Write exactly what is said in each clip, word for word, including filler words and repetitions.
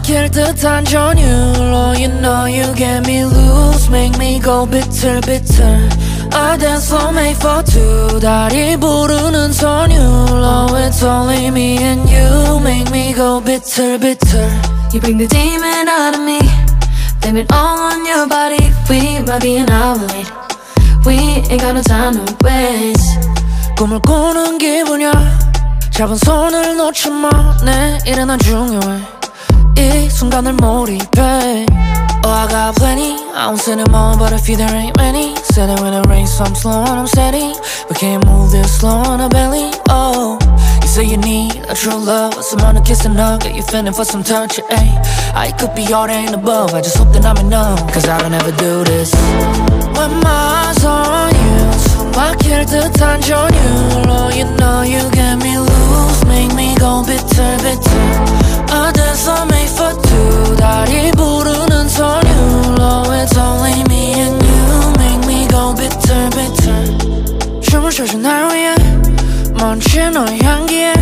막힐 듯한 전율로 You know you get me loose Make me go bitter bitter I dance slow made for two 다리 부르는 선율로 It's only me and you Make me go bitter bitter You bring the demon out of me Blame it all on your body We might be an hour late We ain't got no time to waste 꿈을 꾸는 기분이야 잡은 손을 놓지 마 내일은 난 중요해 이 순간을 몰입해 Oh I got plenty I don't say no more but if you there ain't many Said it when it rains so I'm slow and I'm steady We can't move this slow on our belly Oh You say you need a true love Someone to kiss and hug Get you feeling for some touch yeah. I could be all that and above I just hope that I'm enough Cause I don't ever do this When my eyes on you 숨 막힐 듯한 전율로 You know you get me loose Make me go bitter bitter I dance so made for two 다리 부르는 선율로 It's only me and you Make me go bitter bitter 춤을 춰줘 날 위해 멈춘 너의 향기에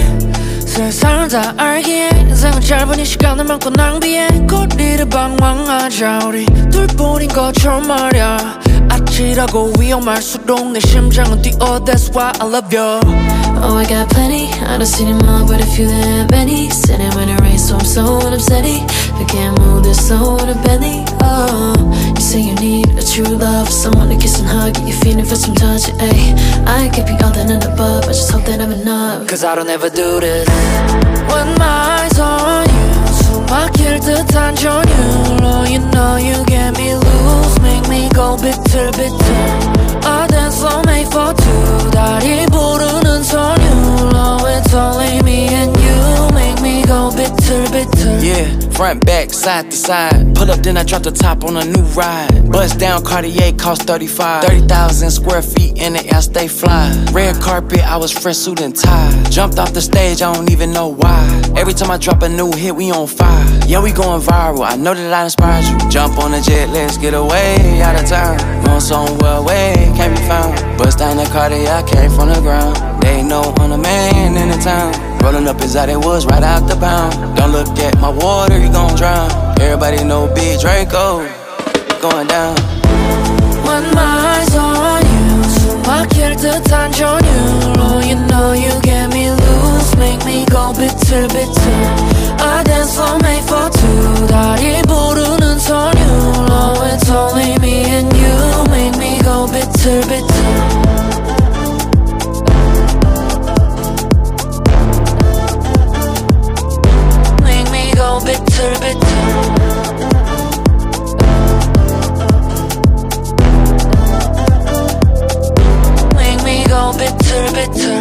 세상을 다 알기에 인생은 짧은 이 시간을 많고 낭비해 거리를 방황하자 우리 둘뿐인 것처럼 말야 아찔하고 위험할수록 내 심장은 뛰어 That's why I love you Oh I got plenty I don't see them all but if you there ain't many Said it when it rains so I'm slow and I'm steady We can't move this slow in a belly Oh You say you need a true love Someone to kiss and hug Get you feeling for some touch ay. I could be all that and above I just hope that I'm enough Cause I don't ever do this When my eyes on you 숨 막힐 듯한 전율로 You know you get me loose Make me go bitter bitter I dance slow made for two 다리 부르는 선율로 It's only me and you Make me go bitter bitter Yeah, front, back, side to side Pull up then I drop the top on a new ride Bust down Cartier cost thirty-five thirty thousand square feet in the air stay fly Red carpet I was fresh suit and tie Jumped off the stage I don't even know why Every time I drop a new hit we on fire Yeah we going viral I know that I inspired you Jump on the jet let's get away out of town Going somewhere away can't be found Bust down the Cartier I came from the ground They know I'm the man in the town Rolling up is how they was right out the pound Don't look at my water, you gon' drown Everybody know Big Draco going down When my eyes on you 숨 막힐 듯한 전율로 You know you get me loose Make me go bitter bitter I dance slow made for two 다리 부르는 선율로 It's only me and you Make me go bitter bitter bitter, bitter Make me go bitter, bitter